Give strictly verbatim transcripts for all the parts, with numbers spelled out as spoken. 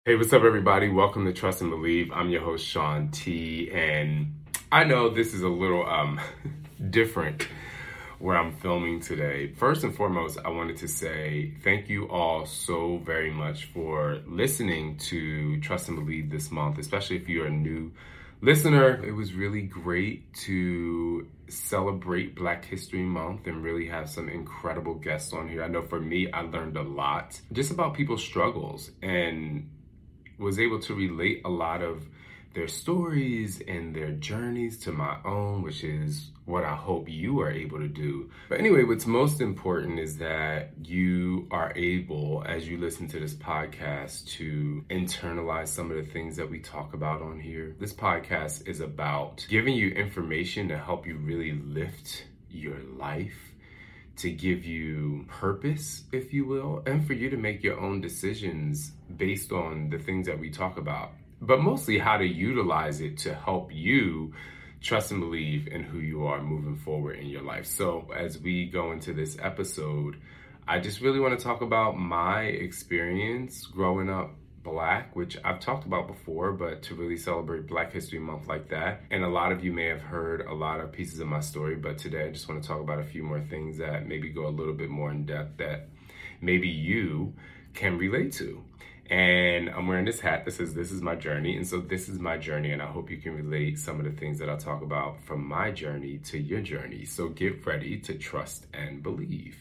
Hey, what's up, everybody? Welcome to Trust and Believe. I'm your host, Sean T, and I know this is a little um, different where I'm filming today. First and foremost, I wanted to say thank you all so very much for listening to Trust and Believe this month, especially if you're a new listener. It was really great to celebrate Black History Month and really have some incredible guests on here. I know for me, I learned a lot just about people's struggles and was able to relate a lot of their stories and their journeys to my own, which is what I hope you are able to do. But anyway, what's most important is that you are able, as you listen to this podcast, to internalize some of the things that we talk about on here. This podcast is about giving you information to help you really lift your life, to give you purpose, if you will, and for you to make your own decisions based on the things that we talk about, but mostly how to utilize it to help you trust and believe in who you are moving forward in your life. So as we go into this episode, I just really want to talk about my experience growing up Black, which I've talked about before, but to really celebrate Black History Month like that. And a lot of you may have heard a lot of pieces of my story, but today I just want to talk about a few more things that maybe go a little bit more in depth that maybe you can relate to. And I'm wearing this hat that says, "This is my journey." And so this is my journey, and I hope you can relate some of the things that I talk about from my journey to your journey. So get ready to trust and believe.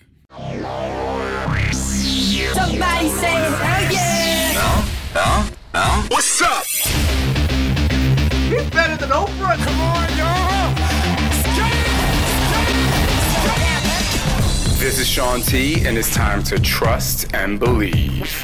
Somebody say hell yeah! No, no, no. What's up? He's better than Oprah. Come on, y'all. This is Sean T, and it's time to trust and believe.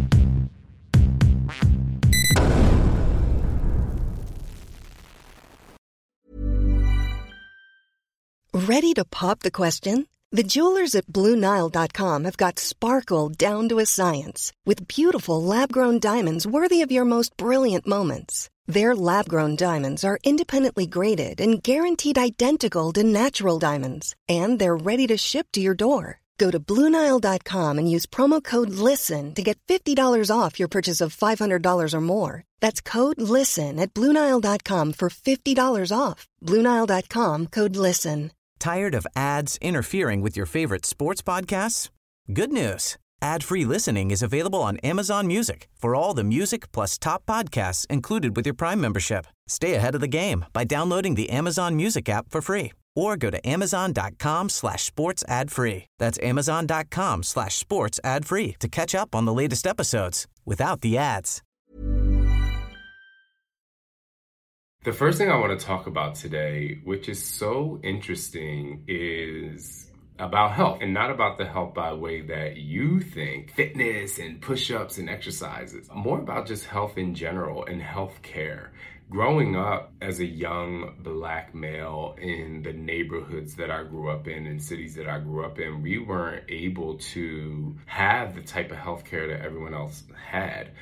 Ready to pop the question? The jewelers at Blue Nile dot com have got sparkle down to a science with beautiful lab-grown diamonds worthy of your most brilliant moments. Their lab-grown diamonds are independently graded and guaranteed identical to natural diamonds, and they're ready to ship to your door. Go to Blue Nile dot com and use promo code LISTEN to get fifty dollars off your purchase of five hundred dollars or more. That's code LISTEN at Blue Nile dot com for fifty dollars off. Blue Nile dot com, code LISTEN. Tired of ads interfering with your favorite sports podcasts? Good news. Ad-free listening is available on Amazon Music for all the music plus top podcasts included with your Prime membership. Stay ahead of the game by downloading the Amazon Music app for free or go to amazon.com slash sports ad free. That's amazon.com slash sports ad free to catch up on the latest episodes without the ads. The first thing I want to talk about today, which is so interesting, is about health, and not about the health by way that you think, fitness and push-ups and exercises. More about just health in general and health care. Growing up as a young Black male in the neighborhoods that I grew up in and cities that I grew up in, we weren't able to have the type of health care that everyone else had.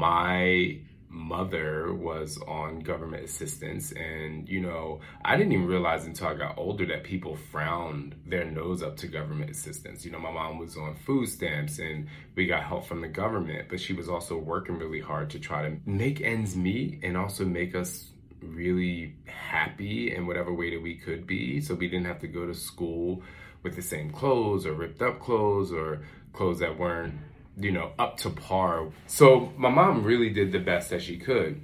My mother was on government assistance, and you know, I didn't even realize until I got older that people frowned their nose up to government assistance. You know, my mom was on food stamps and we got help from the government, but she was also working really hard to try to make ends meet and also make us really happy in whatever way that we could be, so we didn't have to go to school with the same clothes or ripped up clothes or clothes that weren't, you know, up to par. So my mom really did the best that she could.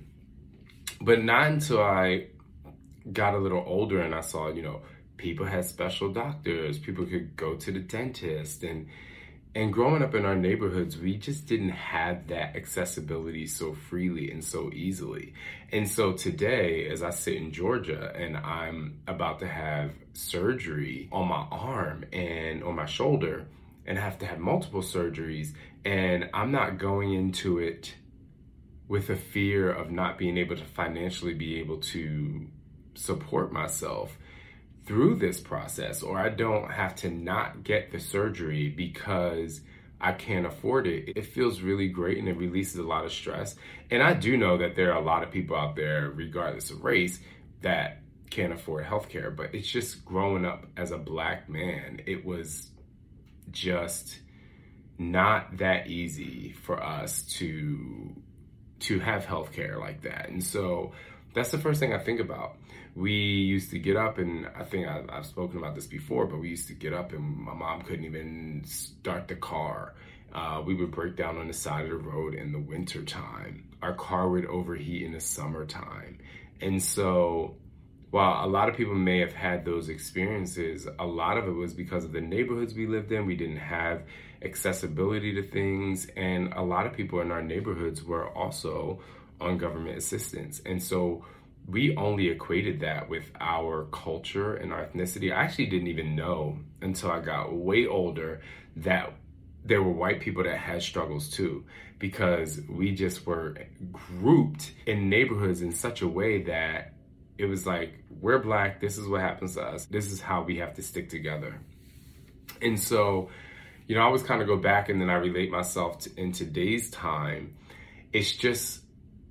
But not until I got a little older and I saw, you know, people had special doctors, people could go to the dentist. And and growing up in our neighborhoods, we just didn't have that accessibility so freely and so easily. And so today, as I sit in Georgia and I'm about to have surgery on my arm and on my shoulder, and I have to have multiple surgeries, and I'm not going into it with a fear of not being able to financially be able to support myself through this process, or I don't have to not get the surgery because I can't afford it. It feels really great and it releases a lot of stress. And I do know that there are a lot of people out there, regardless of race, that can't afford healthcare, but it's just growing up as a Black man, it was just not that easy for us to to have healthcare like that. And so that's the first thing I think about. We used to get up, and I think I've, I've spoken about this before, but we used to get up and my mom couldn't even start the car. Uh, we would break down on the side of the road in the winter time. Our car would overheat in the summertime. And so while a lot of people may have had those experiences, a lot of it was because of the neighborhoods we lived in. We didn't have accessibility to things. And a lot of people in our neighborhoods were also on government assistance. And so we only equated that with our culture and our ethnicity. I actually didn't even know until I got way older that there were white people that had struggles too, because we just were grouped in neighborhoods in such a way that it was like, we're Black, this is what happens to us, this is how we have to stick together. And so, you know, I always kind of go back and then I relate myself to, in today's time. It's just,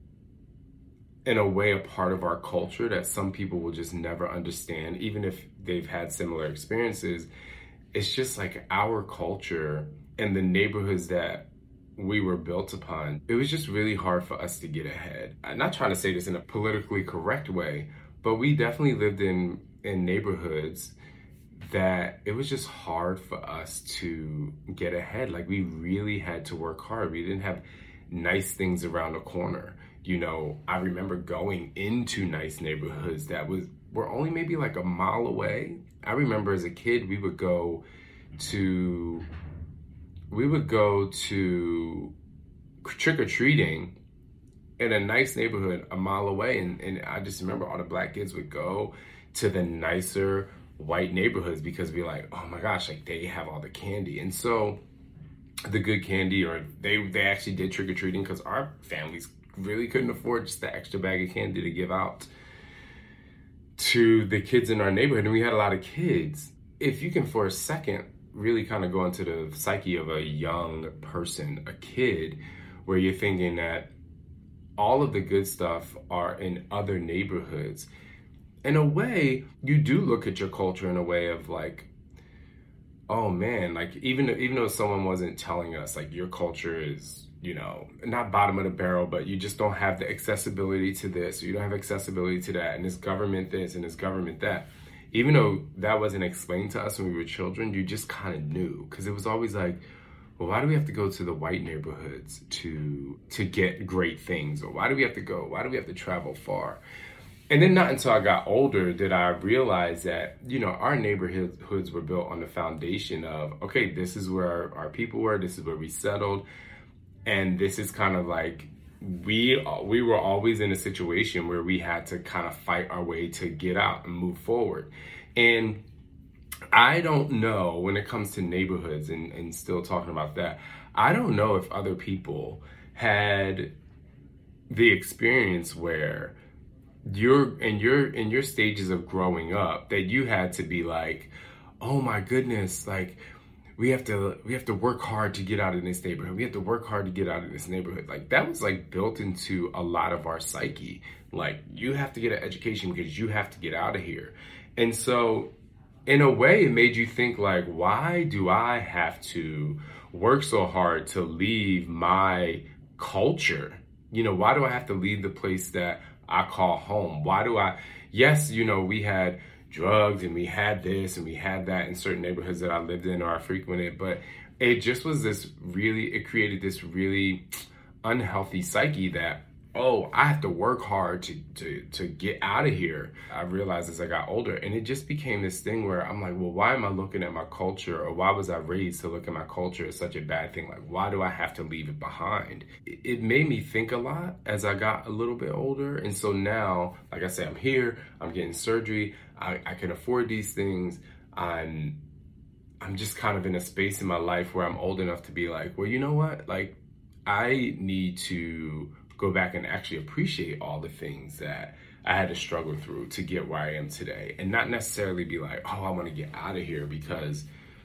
in a way, a part of our culture that some people will just never understand, even if they've had similar experiences. It's just like our culture and the neighborhoods that we were built upon. It was just really hard for us to get ahead. I'm not trying to say this in a politically correct way, but we definitely lived in, in neighborhoods that it was just hard for us to get ahead. Like, we really had to work hard. We didn't have nice things around the corner. You know, I remember going into nice neighborhoods that was were only maybe like a mile away. I remember as a kid, we would go to we would go to trick-or-treating in a nice neighborhood a mile away. And, and I just remember all the Black kids would go to the nicer white neighborhoods because we're like, oh my gosh, like they have all the candy. And so the good candy, or they, they actually did trick-or-treating because our families really couldn't afford just the extra bag of candy to give out to the kids in our neighborhood. And we had a lot of kids. If you can for a second really kind of go into the psyche of a young person, a kid, where you're thinking that all of the good stuff are in other neighborhoods. In a way, you do look at your culture in a way of like, oh man, like even, even though someone wasn't telling us like your culture is, you know, not bottom of the barrel, but you just don't have the accessibility to this, or you don't have accessibility to that, and this government this and this government that. Even though that wasn't explained to us when we were children, you just kind of knew, because it was always like, well, why do we have to go to the white neighborhoods to to get great things? Or why do we have to go? Why do we have to travel far? And then not until I got older did I realize that, you know, our neighborhoods were built on the foundation of, okay, this is where our, our people were, this is where we settled. And this is kind of like, we we were always in a situation where we had to kind of fight our way to get out and move forward. And I don't know, when it comes to neighborhoods and, and still talking about that, I don't know if other people had the experience where you're in your in your stages of growing up that you had to be like, oh my goodness, like we have to we have to work hard to get out of this neighborhood. We have to work hard to get out of this neighborhood. Like that was like built into a lot of our psyche. Like you have to get an education because you have to get out of here. And so in a way it made you think like, why do I have to work so hard to leave my culture? You know, why do I have to leave the place that I call home? Why do I, yes, you know, we had drugs and we had this and we had that in certain neighborhoods that I lived in or I frequented, but it just was this really, it created this really unhealthy psyche that, oh, I have to work hard to, to, to get out of here. I realized as I got older, and it just became this thing where I'm like, well, why am I looking at my culture, or why was I raised to look at my culture as such a bad thing? Like, why do I have to leave it behind? It, it made me think a lot as I got a little bit older. And so now, like I said, I'm here, I'm getting surgery, I, I can afford these things. I'm, I'm just kind of in a space in my life where I'm old enough to be like, well, you know what? Like, I need to go back and actually appreciate all the things that I had to struggle through to get where I am today, and not necessarily be like, oh, I want to get out of here because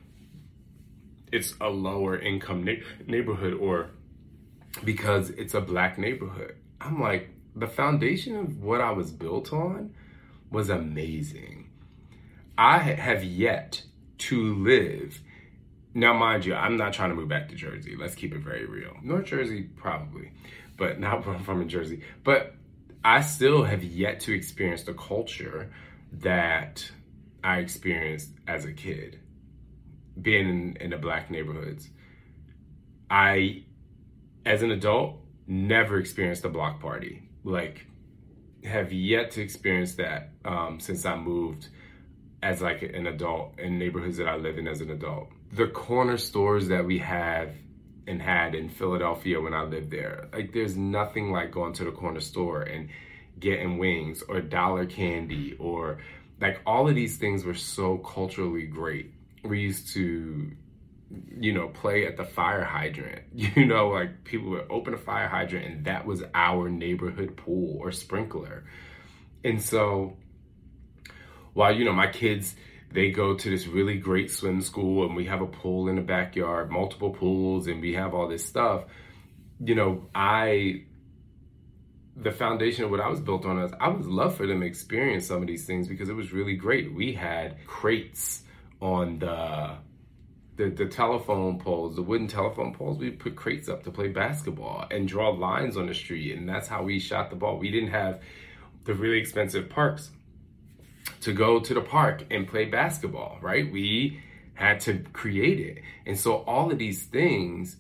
it's a lower income na- neighborhood or because it's a Black neighborhood. I'm like, the foundation of what I was built on was amazing. I have yet to live. Now, mind you, I'm not trying to move back to Jersey. Let's keep it very real. North Jersey, probably. but not where I'm from in Jersey. But I still have yet to experience the culture that I experienced as a kid, being in, in the Black neighborhoods. I, as an adult, never experienced a block party. Like, have yet to experience that um, since I moved as like an adult in neighborhoods that I live in as an adult. The corner stores that we have and had in Philadelphia when I lived there, like there's nothing like going to the corner store and getting wings or dollar candy, or like all of these things were so culturally great. We used to, you know, play at the fire hydrant, you know, like people would open a fire hydrant and that was our neighborhood pool or sprinkler. And so while, you know, my kids, they go to this really great swim school and we have a pool in the backyard, multiple pools, and we have all this stuff, you know, I, the foundation of what I was built on is I would love for them to experience some of these things because it was really great. We had crates on the, the, the telephone poles, the wooden telephone poles. We put crates up to play basketball and draw lines on the street. And that's how we shot the ball. We didn't have the really expensive parks to go to the park and play basketball, right? We had to create it. And so all of these things,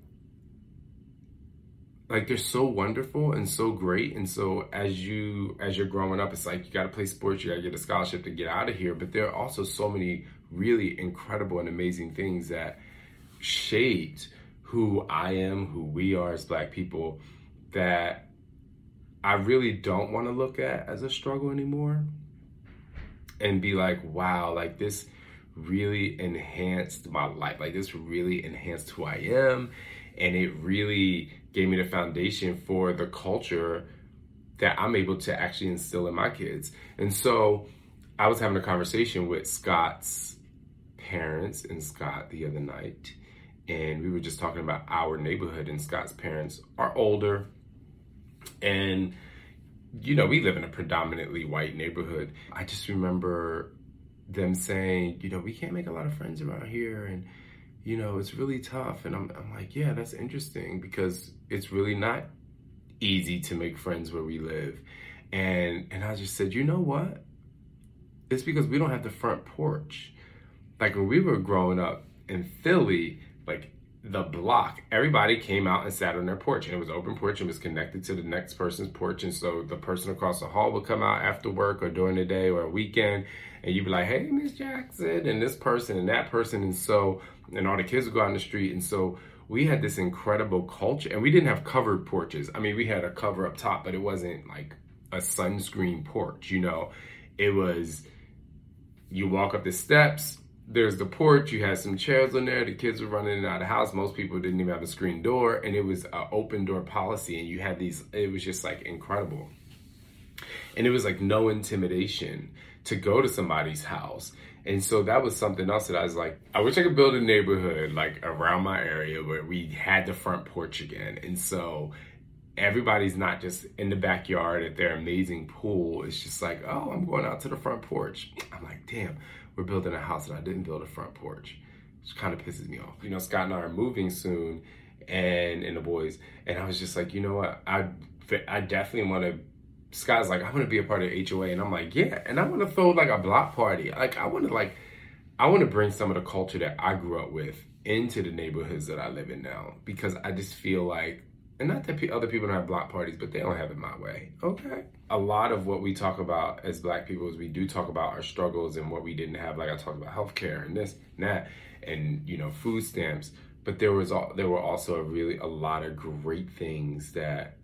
like they're so wonderful and so great. And so as you, as you're growing up, it's like, you got to play sports, you got to get a scholarship to get out of here. But there are also so many really incredible and amazing things that shaped who I am, who we are as Black people, that I really don't want to look at as a struggle anymore. And be like, wow, like this really enhanced my life. Like this really enhanced who I am. And it really gave me the foundation for the culture that I'm able to actually instill in my kids. And so I was having a conversation with Scott's parents and Scott the other night. And we were just talking about our neighborhood, and Scott's parents are older. And you know, we live in a predominantly white neighborhood. I just remember them saying, you know, we can't make a lot of friends around here, and, you know, it's really tough. And I'm, I'm like, yeah, that's interesting, because it's really not easy to make friends where we live. And and I just said, you know what? It's because we don't have the front porch. Like when we were growing up in Philly, like the block, everybody came out and sat on their porch, and it was open porch and was connected to the next person's porch. And so the person across the hall would come out after work or during the day or a weekend, and you'd be like, hey, Miss Jackson, and this person and that person. And so, and all the kids would go out in the street. And so we had this incredible culture, and we didn't have covered porches. I mean, we had a cover up top, but it wasn't like a sunscreen porch, you know. It was, you walk up the steps, there's the porch, you had some chairs on there, the kids were running in and out of the house. Most people didn't even have a screen door, and it was an open door policy, and you had these, it was just like incredible. And it was like no intimidation to go to somebody's house. And so that was something else that I was like, I wish I could build a neighborhood like around my area where we had the front porch again. And so everybody's not just in the backyard at their amazing pool. It's just like, oh, I'm going out to the front porch. I'm like, damn, we're building a house and I didn't build a front porch, which kind of pisses me off. You know, Scott and I are moving soon, and and the boys, and I was just like, you know what, I, I definitely want to, Scott's like, I want to be a part of H O A, and I'm like, yeah, and I want to throw like a block party. Like, I want to like, I want to bring some of the culture that I grew up with into the neighborhoods that I live in now, because I just feel like, and not that other people don't have block parties, but they don't have it my way, okay? A lot of what we talk about as Black people is we do talk about our struggles and what we didn't have. Like I talked about healthcare and this and that, and you know, food stamps. But there was all, there were also a really a lot of great things that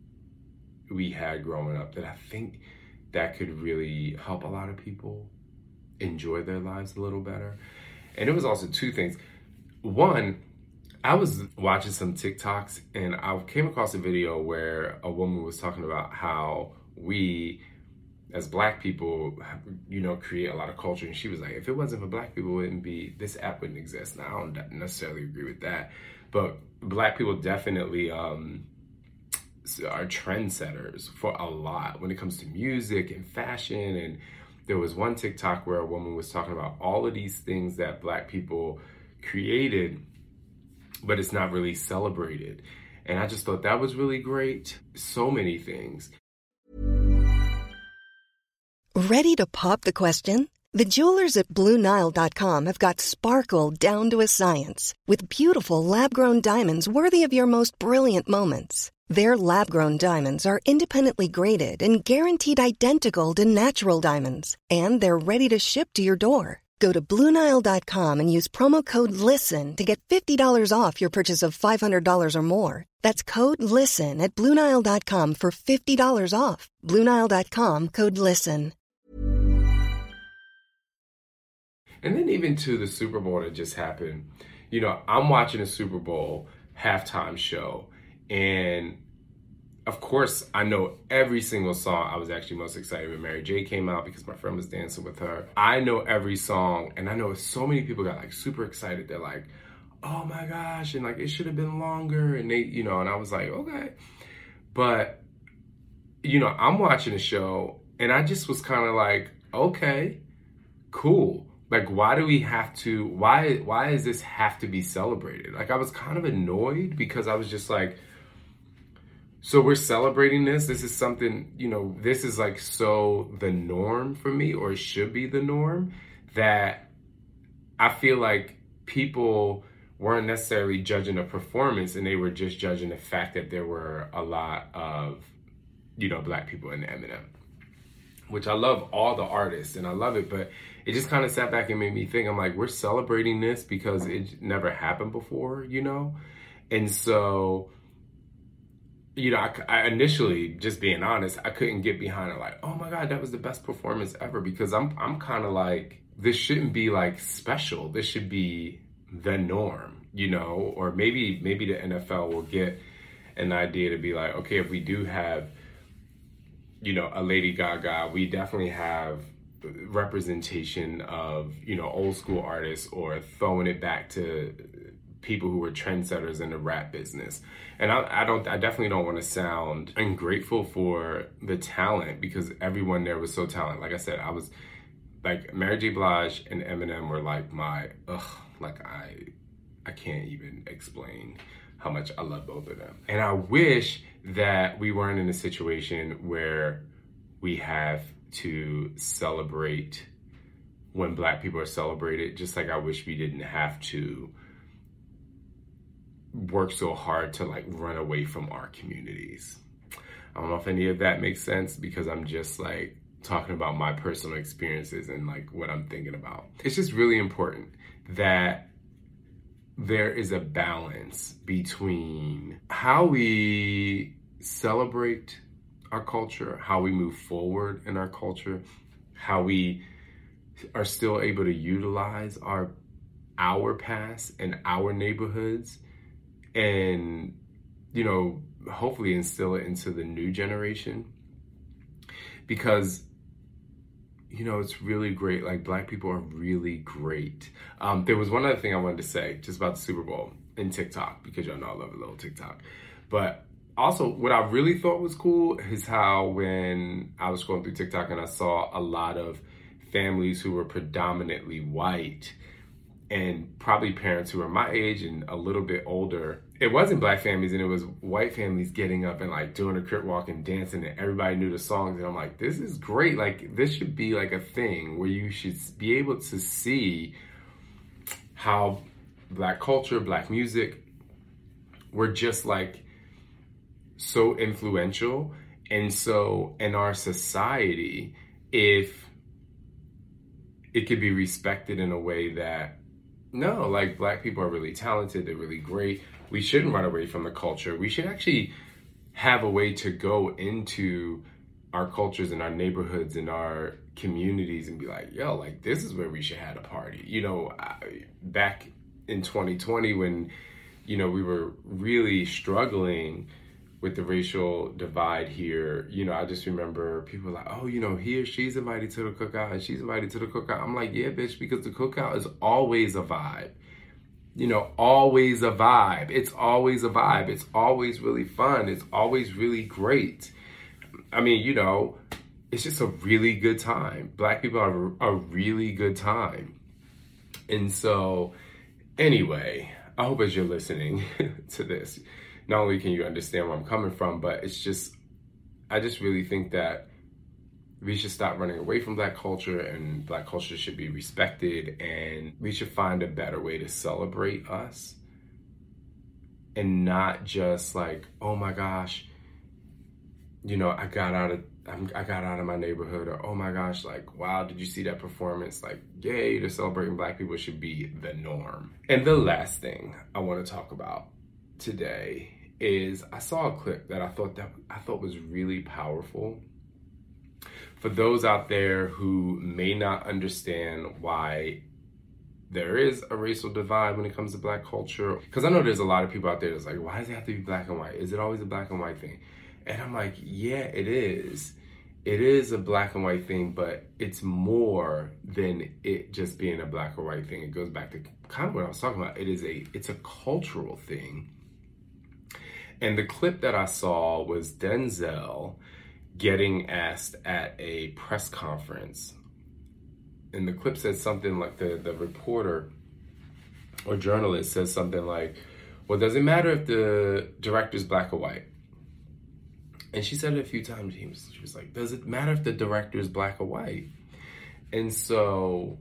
we had growing up that I think that could really help a lot of people enjoy their lives a little better. And it was also two things. One, I was watching some TikToks, and I came across a video where a woman was talking about how we, as Black people, you know, create a lot of culture. And she was like, if it wasn't for Black people, it wouldn't be, this app wouldn't exist. Now, I don't necessarily agree with that. But Black people definitely um, are trendsetters for a lot when it comes to music and fashion. And there was one TikTok where a woman was talking about all of these things that Black people created, but it's not really celebrated. And I just thought that was really great. So many things. Ready to pop the question? The jewelers at Blue Nile dot com have got sparkle down to a science with beautiful lab-grown diamonds worthy of your most brilliant moments. Their lab-grown diamonds are independently graded and guaranteed identical to natural diamonds, and they're ready to ship to your door. Go to Blue Nile dot com and use promo code LISTEN to get fifty dollars off your purchase of five hundred dollars or more. That's code LISTEN at Blue Nile dot com for fifty dollars off. Blue Nile dot com, code LISTEN. And then even to the Super Bowl that just happened, you know, I'm watching a Super Bowl halftime show, and of course, I know every single song. I was actually most excited when Mary J came out because my friend was dancing with her. I know every song, and I know so many people got like super excited. They're like, oh my gosh, and like it should have been longer, and they, you know, and I was like, okay. But, you know, I'm watching the show, and I just was kind of like, okay, cool. Like, why do we have to, why, why does this have to be celebrated? Like, I was kind of annoyed because I was just like, so we're celebrating this. This is something, you know, this is like so the norm for me, or it should be the norm, that I feel like people weren't necessarily judging a performance, and they were just judging the fact that there were a lot of, you know, Black people in Eminem, which I love all the artists and I love it, but it just kind of sat back and made me think, I'm like, we're celebrating this because it never happened before, you know? And so, you know, I, I initially, just being honest, I couldn't get behind it like, oh my God, that was the best performance ever, because I'm I'm kind of like, this shouldn't be like special. This should be the norm, you know? Or maybe maybe the N F L will get an idea to be like, okay, if we do have, you know, a Lady Gaga, we definitely have representation of, you know, old school artists, or throwing it back to people who were trendsetters in the rap business. And I, I don't, I definitely don't want to sound ungrateful for the talent, because everyone there was so talented. Like I said, I was like, Mary J. Blige and Eminem were like my, ugh, like I, I can't even explain how much I love both of them. And I wish that we weren't in a situation where we have to celebrate when Black people are celebrated, just like I wish we didn't have to work so hard to like run away from our communities. I don't know if any of that makes sense, because I'm just like talking about my personal experiences and like what I'm thinking about. It's just really important that there is a balance between how we celebrate our culture, how we move forward in our culture, how we are still able to utilize our our past and our neighborhoods, and, you know, hopefully instill it into the new generation. Because, you know, it's really great. Like, Black people are really great. Um, there was one other thing I wanted to say just about the Super Bowl and TikTok, because y'all know I love a little TikTok. But also, what I really thought was cool is how when I was scrolling through TikTok and I saw a lot of families who were predominantly white, and probably parents who were my age and a little bit older. It wasn't Black families, and it was white families getting up and like doing a crip walk and dancing, and everybody knew the songs. And I'm like, this is great. Like, this should be like a thing where you should be able to see how Black culture, Black music were just like so influential. And so in our society, if it could be respected in a way that, no, like, Black people are really talented, they're really great, we shouldn't run away from the culture. We should actually have a way to go into our cultures and our neighborhoods and our communities and be like, yo, like, this is where we should have a party. You know, I, back in twenty twenty when, you know, we were really struggling with the racial divide here, you know, I just remember people like, oh, you know, he or she's invited to the cookout and she's invited to the cookout. I'm like, yeah, bitch, because the cookout is always a vibe. You know, always a vibe. It's always a vibe. It's always really fun. It's always really great. I mean, you know, it's just a really good time. Black people have a, a really good time. And so, anyway, I hope as you're listening to this, not only can you understand where I'm coming from, but it's just, I just really think that we should stop running away from Black culture, and Black culture should be respected, and we should find a better way to celebrate us, and not just like, oh my gosh, you know, I got out of I'm, I got out of my neighborhood, or oh my gosh, like, wow, did you see that performance? Like, yay, to celebrating Black people should be the norm. And the last thing I want to talk about today is I saw a clip that I thought that I thought was really powerful. For those out there who may not understand why there is a racial divide when it comes to Black culture, because I know there's a lot of people out there that's like, why does it have to be black and white? Is it always a black and white thing? And I'm like, yeah, it is. It is a black and white thing, but it's more than it just being a black or white thing. It goes back to kind of what I was talking about. It is a, it's a cultural thing. And the clip that I saw was Denzel getting asked at a press conference. And the clip said something like, the, the reporter or journalist says something like, well, does it matter if the director's black or white? And she said it a few times. She was, she was like, does it matter if the director is black or white? And so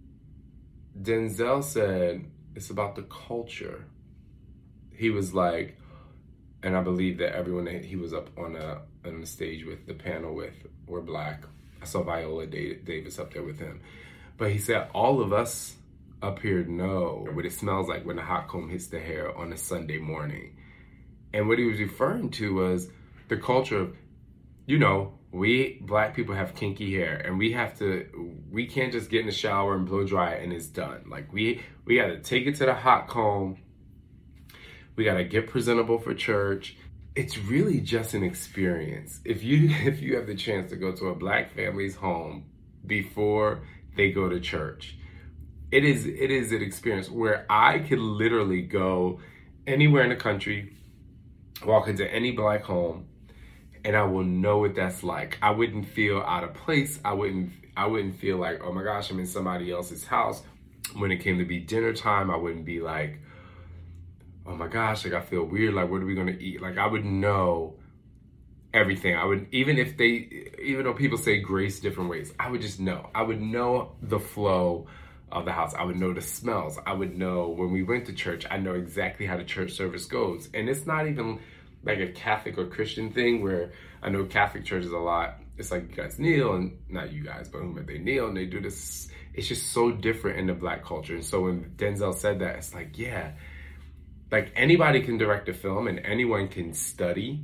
Denzel said, it's about the culture. He was like, and I believe that everyone that he was up on a on the stage with, the panel with, were black. I saw Viola Davis up there with him. But he said, all of us up here know what it smells like when a hot comb hits the hair on a Sunday morning. And what he was referring to was the culture of, you know, we black people have kinky hair, and we have to, we can't just get in the shower and blow dry it and it's done. Like we, we got to take it to the hot comb. We got to get presentable for church. It's really just an experience. If you, if you have the chance to go to a black family's home before they go to church, it is, it is an experience where I could literally go anywhere in the country, walk into any black home, and I will know what that's like. I wouldn't feel out of place. I wouldn't I wouldn't feel like, oh my gosh, I'm in somebody else's house. When it came to be dinner time, I wouldn't be like, oh my gosh, like I feel weird, like what are we gonna eat? Like I would know everything. I would, even if they, even though people say grace different ways, I would just know. I would know the flow of the house. I would know the smells. I would know when we went to church, I know exactly how the church service goes. And it's not even like a Catholic or Christian thing where I know Catholic churches a lot. It's like you guys kneel, and not you guys, but whomever, they kneel and they do this. It's just so different in the black culture. And so when Denzel said that, it's like, yeah, like anybody can direct a film and anyone can study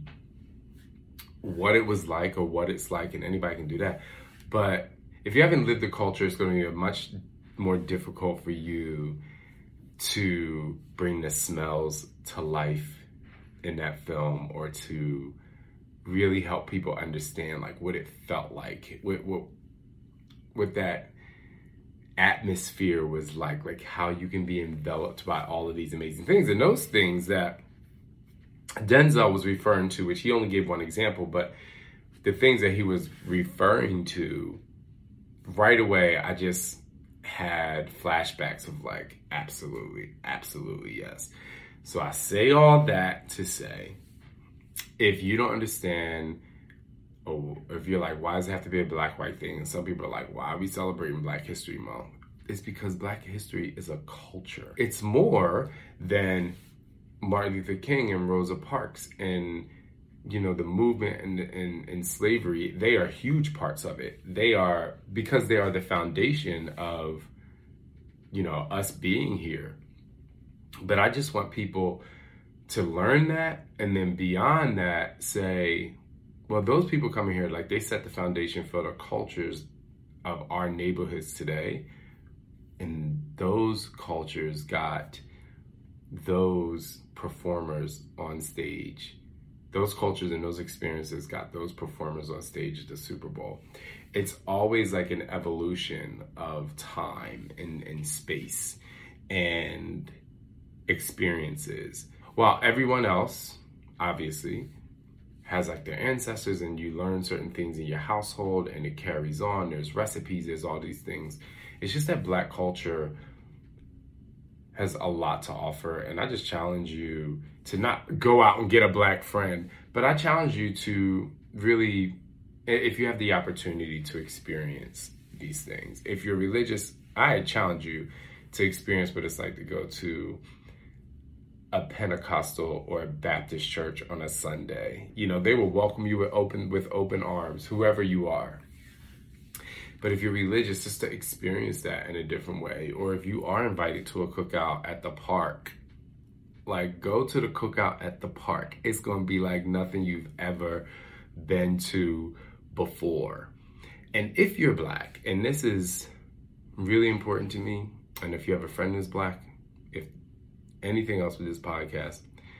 what it was like or what it's like, and anybody can do that. But if you haven't lived the culture, it's going to be much more difficult for you to bring the smells to life in that film, or to really help people understand like what it felt like, what what, what that atmosphere was like, like how you can be enveloped by all of these amazing things. And those things that Denzel was referring to, which he only gave one example, but the things that he was referring to, right away, I just had flashbacks of like, absolutely, absolutely, yes. So I say all that to say, if you don't understand, or if you're like, why does it have to be a black-white thing? And some people are like, why are we celebrating Black History Month? It's because Black history is a culture. It's more than Martin Luther King and Rosa Parks and, you know, the movement and, and, and slavery. They are huge parts of it. They are, because they are the foundation of, you know, us being here. But I just want people to learn that, and then beyond that, say, well, those people coming here, like they set the foundation for the cultures of our neighborhoods today. And those cultures got those performers on stage. Those cultures and those experiences got those performers on stage at the Super Bowl. It's always like an evolution of time and, and space and experiences. While everyone else, obviously, has like their ancestors, and you learn certain things in your household and it carries on. There's recipes, there's all these things. It's just that Black culture has a lot to offer. And I just challenge you to not go out and get a black friend, but I challenge you to really, if you have the opportunity to experience these things, if you're religious, I challenge you to experience what it's like to go to a Pentecostal or a Baptist church on a Sunday. You know, they will welcome you with open with open arms, whoever you are. But if you're religious, just to experience that in a different way. Or if you are invited to a cookout at the park, like go to the cookout at the park. It's going to be like nothing you've ever been to before. And if you're black, and this is really important to me, and if you have a friend who's black, if anything else with this podcast,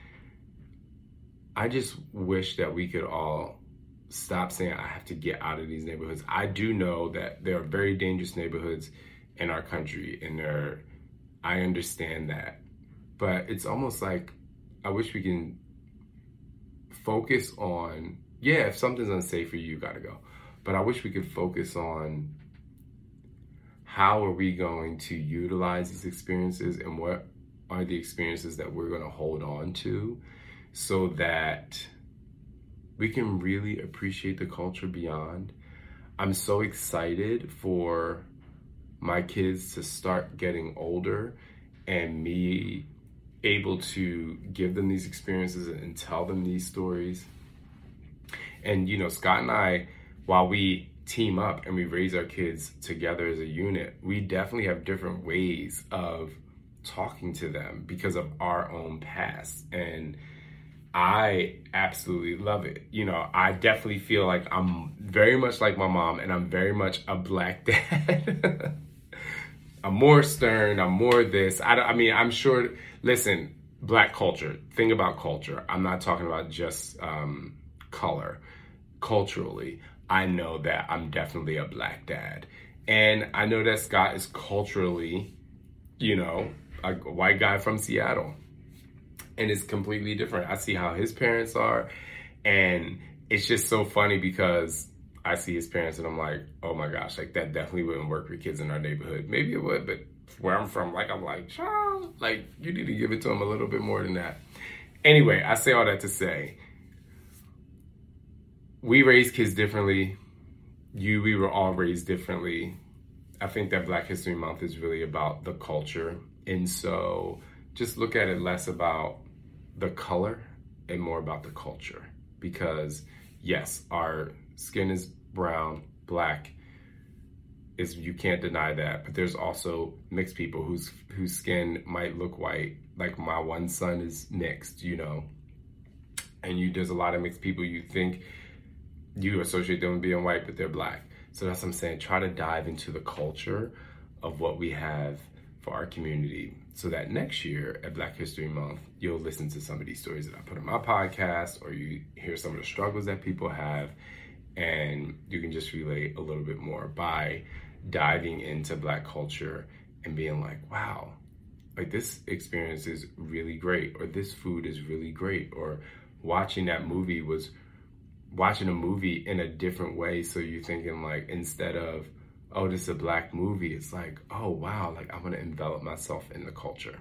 I just wish that we could all stop saying I have to get out of these neighborhoods. I do know that there are very dangerous neighborhoods in our country, and there, I understand that. But it's almost like I wish we can focus on, yeah, if something's unsafe for you, you gotta go. But I wish we could focus on how are we going to utilize these experiences, and what are the experiences that we're gonna hold on to, so that we can really appreciate the culture beyond. I'm so excited for my kids to start getting older and me able to give them these experiences and tell them these stories. And, you know, Scott and I, while we team up and we raise our kids together as a unit, we definitely have different ways of talking to them because of our own past. And I absolutely love it. You know, I definitely feel like I'm very much like my mom, and I'm very much a black dad. I'm more stern, I'm more this. I, I mean, I'm sure, listen, black culture, think about culture. I'm not talking about just um, color. Culturally, I know that I'm definitely a black dad. And I know that Scott is culturally, you know, a white guy from Seattle. And it's completely different. I see how his parents are, and it's just so funny because I see his parents and I'm like, oh my gosh, like that definitely wouldn't work for kids in our neighborhood. Maybe it would, but where I'm from, like I'm like, Charles, like you need to give it to him a little bit more than that. Anyway, I say all that to say, we raise kids differently. You, we were all raised differently. I think that Black History Month is really about the culture. And so just look at it less about the color and more about the culture. Because yes, our skin is brown, black, is you can't deny that. But there's also mixed people whose whose skin might look white. Like my one son is mixed, you know. And you there's a lot of mixed people. You think you associate them with being white, but they're black. So that's what I'm saying. Try to dive into the culture of what we have for our community, so that next year at Black History Month, you'll listen to some of these stories that I put in my podcast, or you hear some of the struggles that people have, and you can just relate a little bit more by diving into Black culture and being like, wow, like this experience is really great, or this food is really great, or watching that movie was watching a movie in a different way. So you're thinking like, instead of, oh, this is a Black movie, it's like, oh, wow, like I'm going to envelop myself in the culture.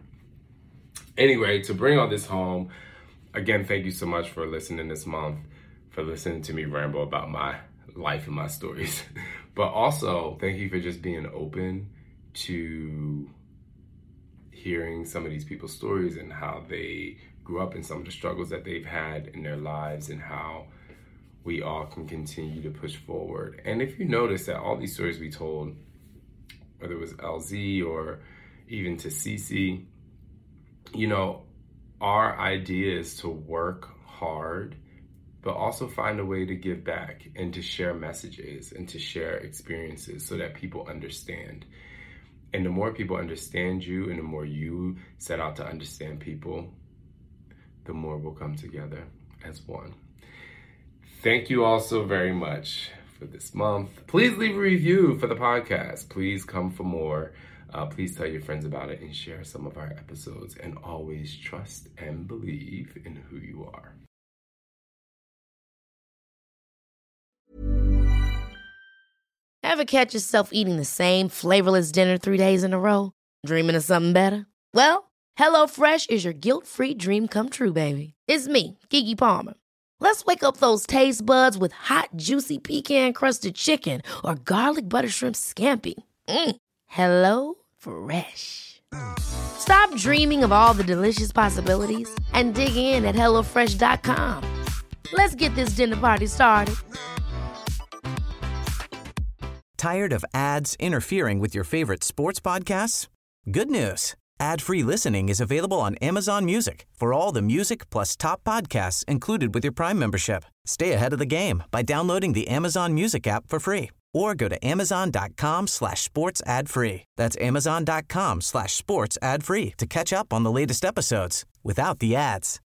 Anyway, to bring all this home, again, thank you so much for listening this month, for listening to me ramble about my life and my stories. But also, thank you for just being open to hearing some of these people's stories and how they grew up and some of the struggles that they've had in their lives, and how we all can continue to push forward. And if you notice that all these stories we told, whether it was L Z or even to Cece, you know, our idea is to work hard, but also find a way to give back and to share messages and to share experiences so that people understand. And the more people understand you and the more you set out to understand people, the more we'll come together as one. Thank you all so very much for this month. Please leave a review for the podcast. Please come for more. Uh, please tell your friends about it and share some of our episodes. And always trust and believe in who you are. Ever catch yourself eating the same flavorless dinner three days in a row? Dreaming of something better? Well, HelloFresh is your guilt-free dream come true, baby. It's me, Keke Palmer. Let's wake up those taste buds with hot, juicy pecan-crusted chicken or garlic butter shrimp scampi. Mm. Hello Fresh. Stop dreaming of all the delicious possibilities and dig in at hello fresh dot com. Let's get this dinner party started. Tired of ads interfering with your favorite sports podcasts? Good news. Ad-free listening is available on Amazon Music for all the music plus top podcasts included with your Prime membership. Stay ahead of the game by downloading the Amazon Music app for free or go to amazon.com slash sports ad free. That's amazon.com slash sports ad free to catch up on the latest episodes without the ads.